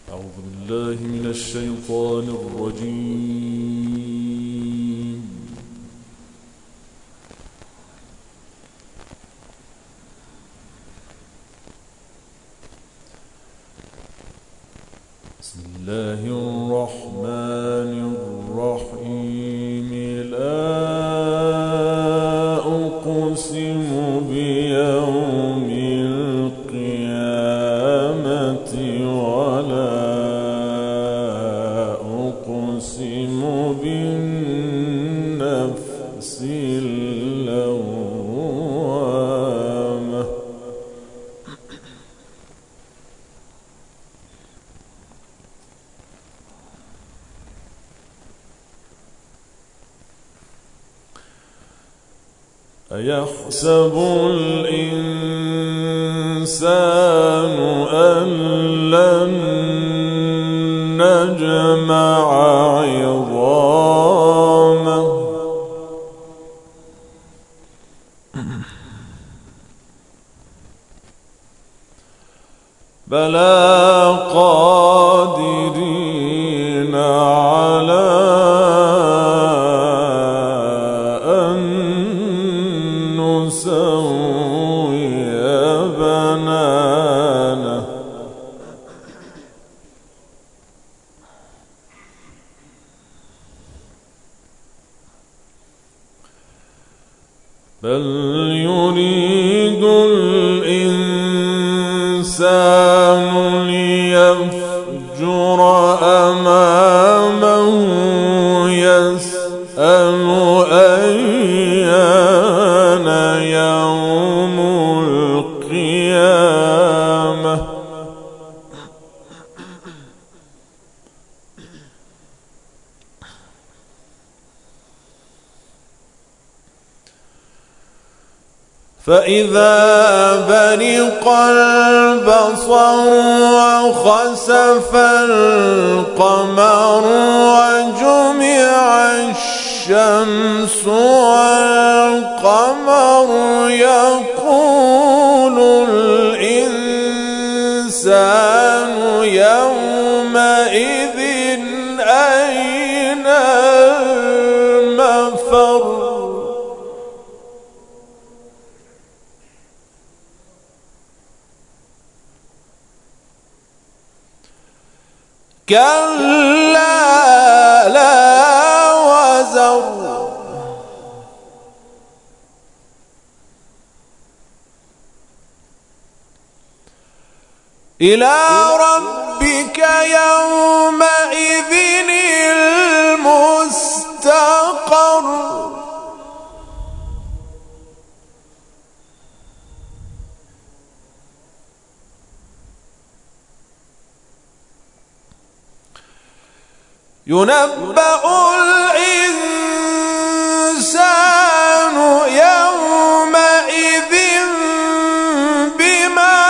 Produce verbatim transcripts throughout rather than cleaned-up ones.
أعوذ بالله من الشيطان الرجيم. بسم الله الرحمن الرحيم. لا أقسم بيوم القيامة ولا أقسم بالنفس اللوامة. أيحسب الإنسان أن لن نجمع عظامه بلى قادرين على نسوي بنانه. بل يريد الإنسان ليفجر أمامه يسأل أيان يوم القيامة. فإذا برق البصر وخسف القمر وجمع الشمس والقمر يقول الإنسان يومئذ أين المفر. كلا لا وزر إلى ربك يومئذ المستقر. ينبأ الإنسان يومئذ بما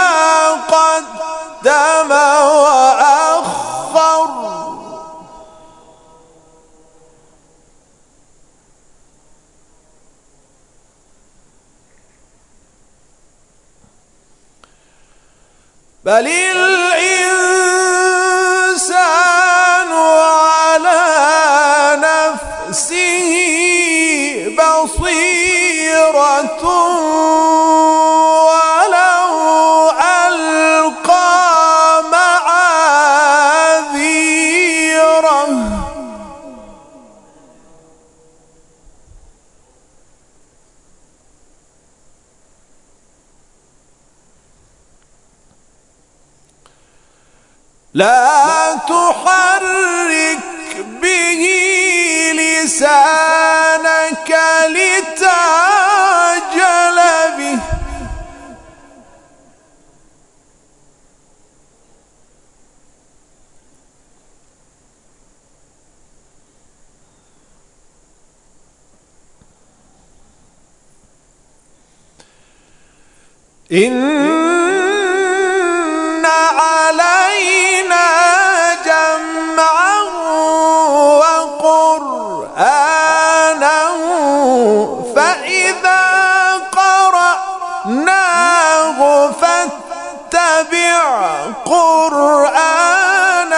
قدم وأخر. بل الإنسان على نفسه بصيرة ولو ألقى معاذيره. لا تحرك به لسانك لتعجل به. إن علينا جمعه وقرآنه فإذا قرأناه فاتبع قرآنه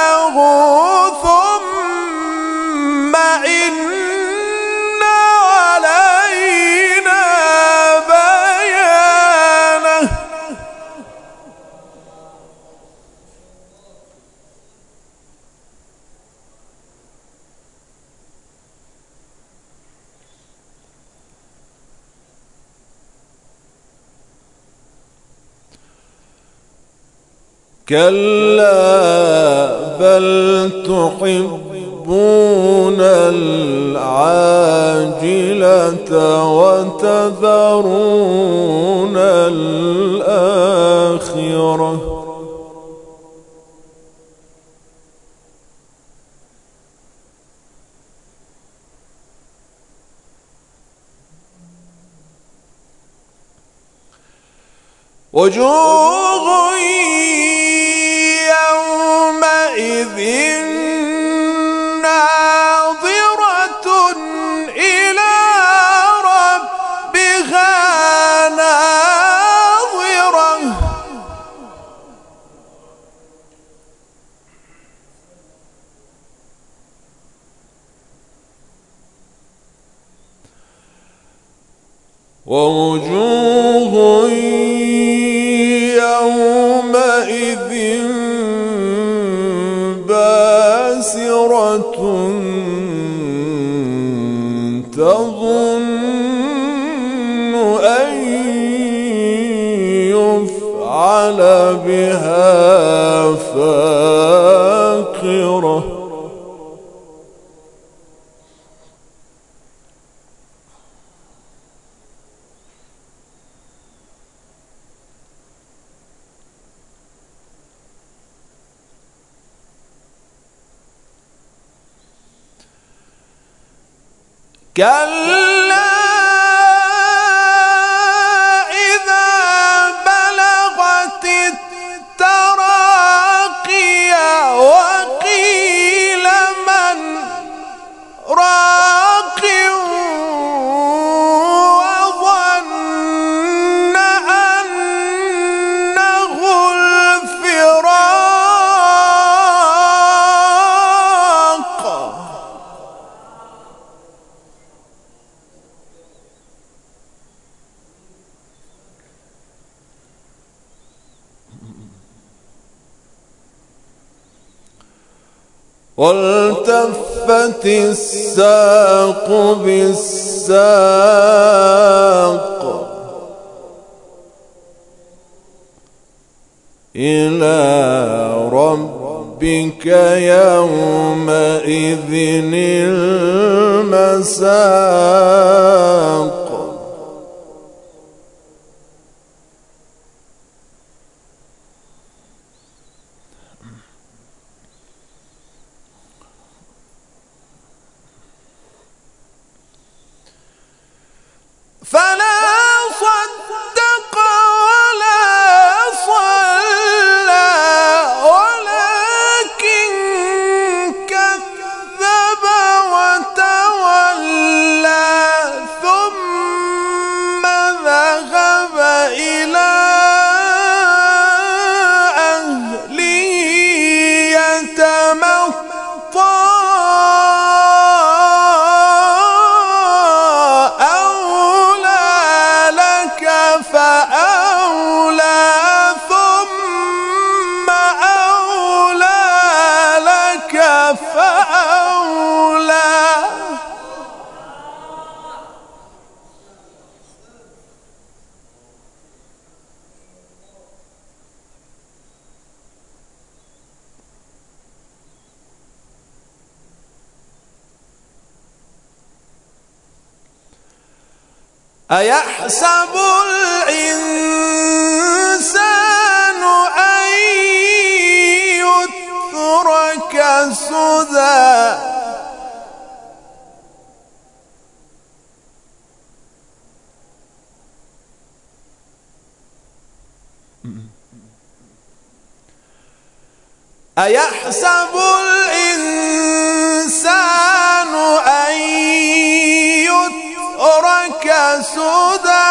كلا بل تحبون العاجلة وتذرون الآخرة وجوه يومئذ ناظرة إلى ربها ناظرة ووجوه يومئذ باسرة تظن أن يفعل بها فاقرة كلا إذا بلغت التراقي وقيل من راق وظن أنه الفراق والتفت الساق بالساق إلى ربك يومئذ المساق فلا صدق ولا صلى ولكن كذب وتولى ثم ذهب إلى أهله يتمطى فأولى ثم أولى لك فأولى أيحسب الإنسان أن يترك سدى أيحسب الإنسان أن يترك سدى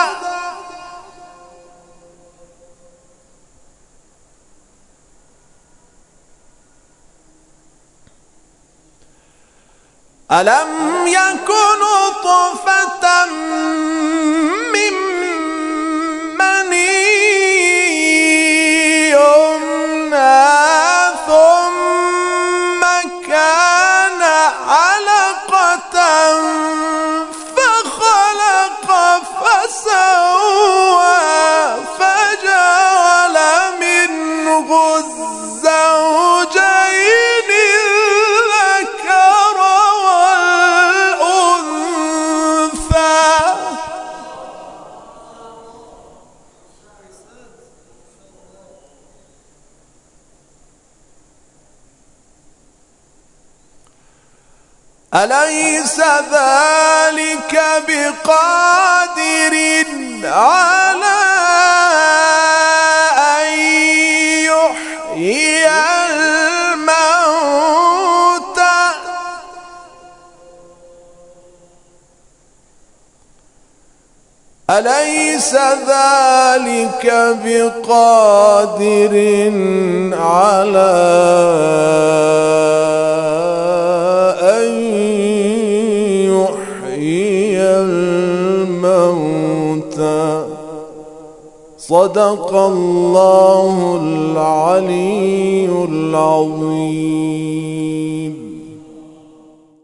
ألم يكن نطفة من مني يمنى ثم كان علقة فخلق فسوى فجعل منه الزوجين أليس ذلك بقادر على أن يحيي الموتى أليس ذلك بقادر على أن يحيي الموتى صدق الله العلي العظيم.